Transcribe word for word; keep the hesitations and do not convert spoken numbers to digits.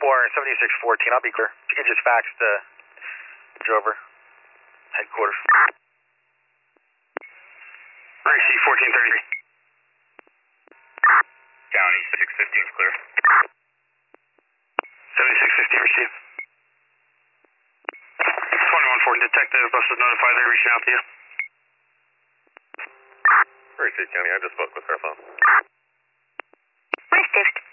four, seventy-six fourteen, I'll be clear. If you can just fax the Drover headquarters. R C fourteen thirty-three. County six fifteen is clear. seventy-six fifteen received. twenty-one fourteen, detective bus is notified they're reaching out to you. Received, County, I just spoke with her phone. Received.